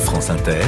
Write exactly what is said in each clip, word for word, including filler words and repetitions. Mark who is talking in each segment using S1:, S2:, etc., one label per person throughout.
S1: France Inter,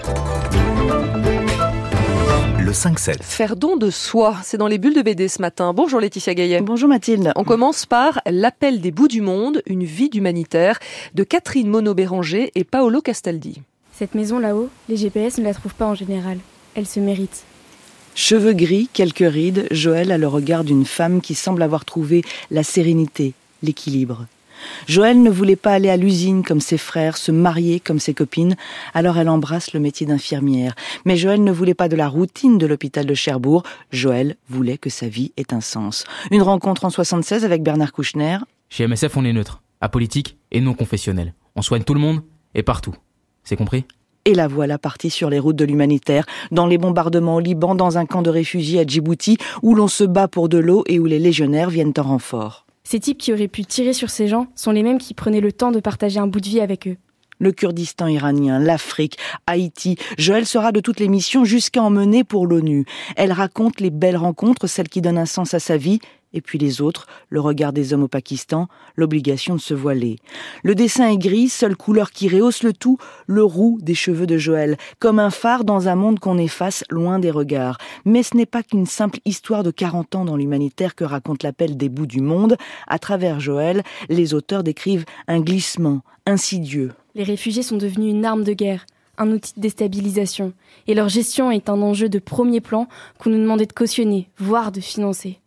S1: le cinq sept.
S2: Faire don de soi, c'est dans les bulles de B D ce matin. Bonjour Laetitia Gaillet.
S3: Bonjour Mathilde.
S2: On commence par L'appel des bouts du monde, une vie d'humanitaire de Catherine Monod-Béranger et Paolo Castaldi.
S4: Cette maison là-haut, les G P S ne la trouvent pas en général. Elle se mérite.
S3: Cheveux gris, quelques rides, Joël a le regard d'une femme qui semble avoir trouvé la sérénité, l'équilibre. Joël ne voulait pas aller à l'usine comme ses frères, se marier comme ses copines, alors elle embrasse le métier d'infirmière. Mais Joël ne voulait pas de la routine de l'hôpital de Cherbourg. Joël voulait que sa vie ait un sens. Une rencontre en soixante-seize avec Bernard Kouchner.
S5: Chez M S F, on est neutre, apolitique et non confessionnel. On soigne tout le monde et partout. C'est compris ?
S3: Et la voilà partie sur les routes de l'humanitaire, dans les bombardements au Liban, dans un camp de réfugiés à Djibouti, où l'on se bat pour de l'eau et où les légionnaires viennent en renfort.
S4: Ces types qui auraient pu tirer sur ces gens sont les mêmes qui prenaient le temps de partager un bout de vie avec eux.
S3: Le Kurdistan iranien, l'Afrique, Haïti, Joël sera de toutes les missions jusqu'à emmener pour l'ONU. Elle raconte les belles rencontres, celles qui donnent un sens à sa vie, et puis les autres, le regard des hommes au Pakistan, l'obligation de se voiler. Le dessin est gris, seule couleur qui rehausse le tout, le roux des cheveux de Joël, comme un phare dans un monde qu'on efface loin des regards. Mais ce n'est pas qu'une simple histoire de quarante ans dans l'humanitaire que raconte l'appel des bouts du monde. À travers Joël, les auteurs décrivent un glissement insidieux.
S4: Les réfugiés sont devenus une arme de guerre, un outil de déstabilisation. Et leur gestion est un enjeu de premier plan qu'on nous demandait de cautionner, voire de financer.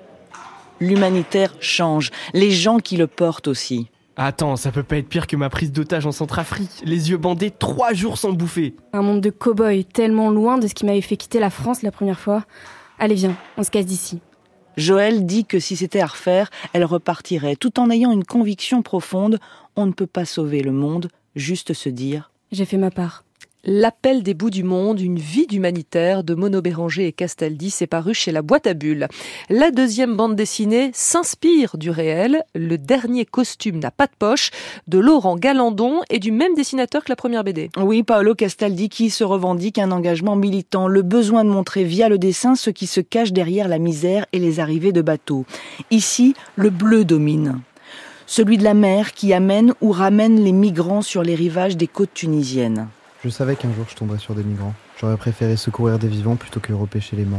S3: L'humanitaire change, les gens qui le portent aussi.
S6: Attends, ça peut pas être pire que ma prise d'otage en Centrafrique. Les yeux bandés, trois jours sans bouffer.
S4: Un monde de cow-boys tellement loin de ce qui m'avait fait quitter la France la première fois. Allez viens, on se casse d'ici.
S3: Joël dit que si c'était à refaire, elle repartirait, tout en ayant une conviction profonde. On ne peut pas sauver le monde, juste se dire
S4: « J'ai fait ma part ».
S2: L'appel des bouts du monde, une vie d'humanitaire de Monod-Béranger et Castaldi, c'est paru chez La Boîte à Bulles. La deuxième bande dessinée s'inspire du réel. Le dernier costume n'a pas de poche, de Laurent Galandon et du même dessinateur que la première B D.
S3: Oui, Paolo Castaldi qui se revendique un engagement militant, le besoin de montrer via le dessin ce qui se cache derrière la misère et les arrivées de bateaux. Ici, le bleu domine. Celui de la mer qui amène ou ramène les migrants sur les rivages des côtes tunisiennes.
S7: Je savais qu'un jour je tomberais sur des migrants. J'aurais préféré secourir des vivants plutôt que repêcher les morts.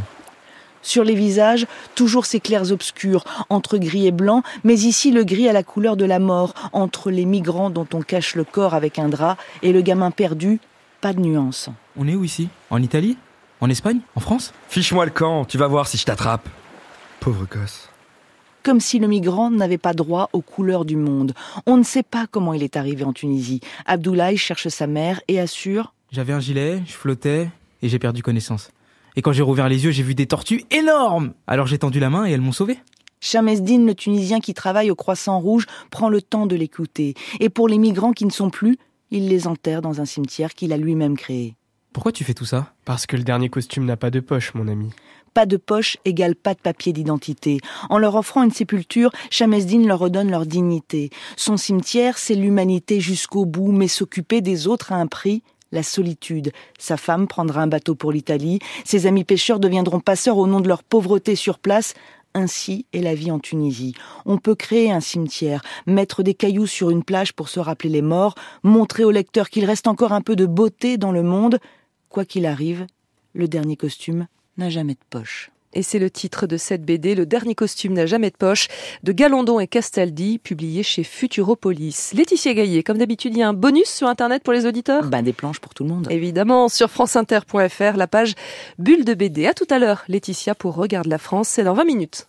S3: Sur les visages, toujours ces clairs obscurs, entre gris et blanc, mais ici le gris à la couleur de la mort, entre les migrants dont on cache le corps avec un drap et le gamin perdu, pas de nuance.
S5: On est où ici ? En Italie ? En Espagne ? En France ?
S8: Fiche-moi le camp, tu vas voir si je t'attrape.
S7: Pauvre gosse.
S3: Comme si le migrant n'avait pas droit aux couleurs du monde. On ne sait pas comment il est arrivé en Tunisie. Abdoulaye cherche sa mère et assure «
S5: J'avais un gilet, je flottais et j'ai perdu connaissance. Et quand j'ai rouvert les yeux, j'ai vu des tortues énormes. Alors j'ai tendu la main et elles m'ont sauvé. »
S3: Chamesdine, le Tunisien qui travaille au Croissant Rouge, prend le temps de l'écouter. Et pour les migrants qui ne sont plus, il les enterre dans un cimetière qu'il a lui-même créé.
S5: Pourquoi tu fais tout ça ?
S6: Parce que le dernier costume n'a pas de poche, mon ami.
S3: Pas de poche égale pas de papier d'identité. En leur offrant une sépulture, Chamesdine leur redonne leur dignité. Son cimetière, c'est l'humanité jusqu'au bout, mais s'occuper des autres à un prix, la solitude. Sa femme prendra un bateau pour l'Italie, ses amis pêcheurs deviendront passeurs au nom de leur pauvreté sur place. Ainsi est la vie en Tunisie. On peut créer un cimetière, mettre des cailloux sur une plage pour se rappeler les morts, montrer au lecteur qu'il reste encore un peu de beauté dans le monde. Quoi qu'il arrive, le dernier costume n'a jamais de poche.
S2: Et c'est le titre de cette B D, Le dernier costume n'a jamais de poche, de Galandon et Castaldi, publié chez Futuropolis. Laetitia Gaillet, comme d'habitude, il y a un bonus sur Internet pour les auditeurs ?
S3: Ben, des planches pour tout le monde.
S2: Évidemment, sur franceinter point f r, la page Bulle de B D. À tout à l'heure, Laetitia, pour Regarde la France, c'est dans vingt minutes.